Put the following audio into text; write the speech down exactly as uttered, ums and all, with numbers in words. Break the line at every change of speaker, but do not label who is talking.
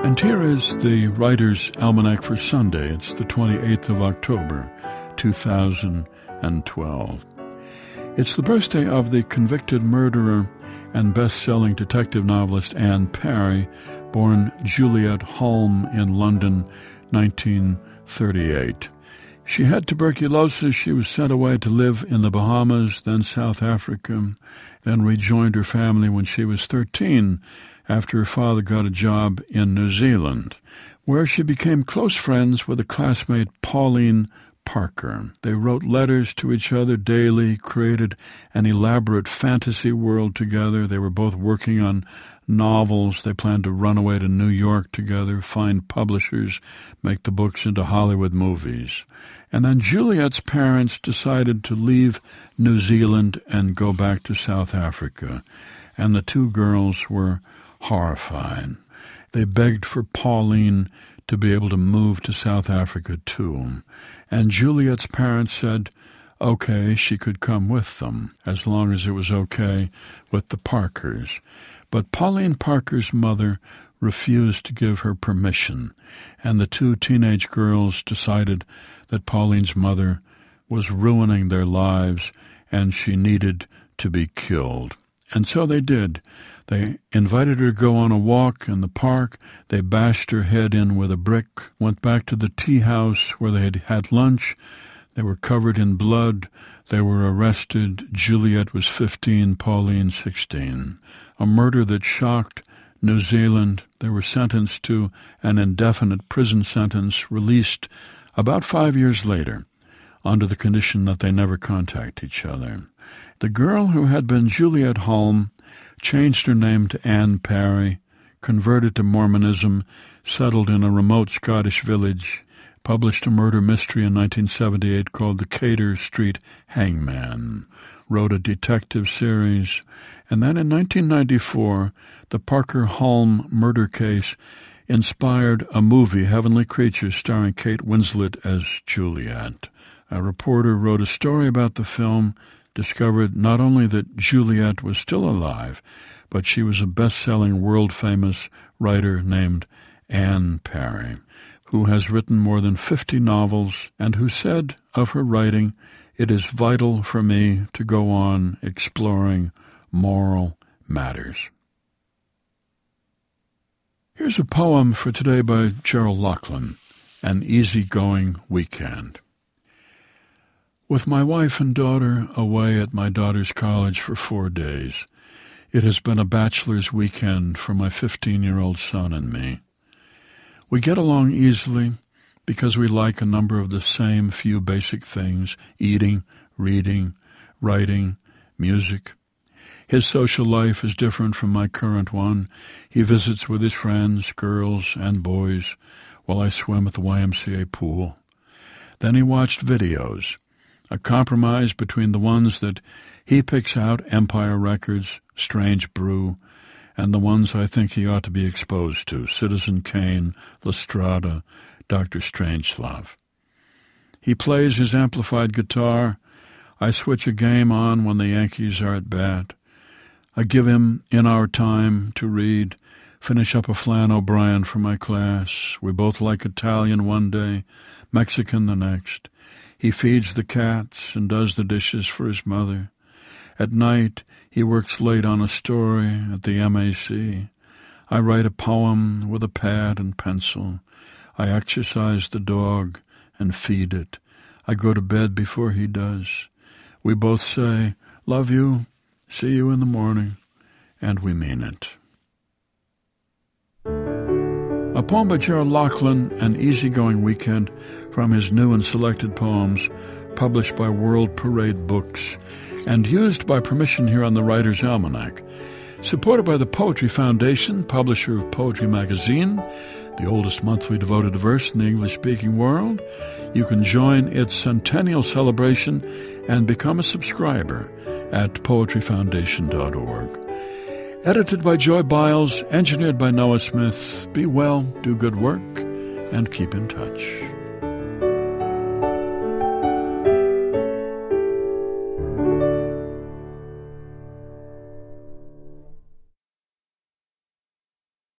And here is the Writer's Almanac for Sunday. It's the twenty-eighth of October, two thousand twelve. It's the birthday of the convicted murderer and best-selling detective novelist Anne Parry, born Juliet Hulme in London, nineteen thirty-eight. She had tuberculosis. She was sent away to live in the Bahamas, then South Africa, then rejoined her family when she was thirteen after her father got a job in New Zealand, where she became close friends with a classmate, Pauline Parker. They wrote letters to each other daily, created an elaborate fantasy world together. They were both working on novels. They planned to run away to New York together, find publishers, make the books into Hollywood movies. And then Juliet's parents decided to leave New Zealand and go back to South Africa. And the two girls were horrified. They begged for Pauline to be able to move to South Africa too. And Juliet's parents said, okay, she could come with them, as long as it was okay with the Parkers. But Pauline Parker's mother refused to give her permission, and the two teenage girls decided that Pauline's mother was ruining their lives and she needed to be killed. And so they did. They invited her to go on a walk in the park. They bashed her head in with a brick, went back to the tea house where they had had lunch. They were covered in blood. They were arrested. Juliet was fifteen, Pauline sixteen. A murder that shocked New Zealand. They were sentenced to an indefinite prison sentence, released about five years later, under the condition that they never contact each other. The girl who had been Juliet Hulme changed her name to Anne Parry, converted to Mormonism, settled in a remote Scottish village, published a murder mystery in nineteen seventy-eight called The Cater Street Hangman, wrote a detective series, and then in nineteen ninety-four, the Parker Hulme murder case inspired a movie, Heavenly Creatures, starring Kate Winslet as Juliet. A reporter wrote a story about the film, discovered not only that Juliet was still alive, but she was a best-selling, world-famous writer named Anne Parry, who has written more than fifty novels and who said of her writing, "It is vital for me to go on exploring moral matters." Here's a poem for today by Gerald Lachlan, An Easygoing Weekend. With my wife and daughter away at my daughter's college for four days, it has been a bachelor's weekend for my fifteen-year-old son and me. We get along easily because we like a number of the same few basic things: eating, reading, writing, music. His social life is different from my current one. He visits with his friends, girls and boys, while I swim at the Y M C A pool. Then he watched videos, a compromise between the ones that he picks out, Empire Records, Strange Brew, and the ones I think he ought to be exposed to, Citizen Kane, La Strada, Doctor Strangelove. He plays his amplified guitar. I switch a game on when the Yankees are at bat. I give him In Our Time to read, finish up a Flann O'Brien for my class. We both like Italian one day, Mexican the next. He feeds the cats and does the dishes for his mother. At night, he works late on a story at the M A C. I write a poem with a pad and pencil. I exercise the dog and feed it. I go to bed before he does. We both say, "Love you, see you in the morning," and we mean it. A poem by Gerald Lachlan, An Easygoing Weekend, from his new and selected poems, published by World Parade Books, and used by permission here on the Writer's Almanac. Supported by the Poetry Foundation, publisher of Poetry Magazine, the oldest monthly devoted to verse in the English-speaking world. You can join its centennial celebration and become a subscriber at poetry foundation dot org. Edited by Joy Biles, engineered by Noah Smith. Be well, do good work, and keep in touch.